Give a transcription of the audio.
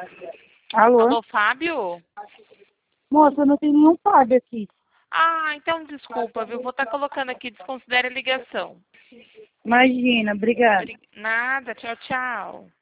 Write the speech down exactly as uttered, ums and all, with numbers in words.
Alô? Alô, Fábio? Moça, não tem nenhum Fábio aqui. Ah, então desculpa, viu? Vou estar colocando aqui, desconsidere a ligação. Imagina, obrigada. Nada, tchau, tchau.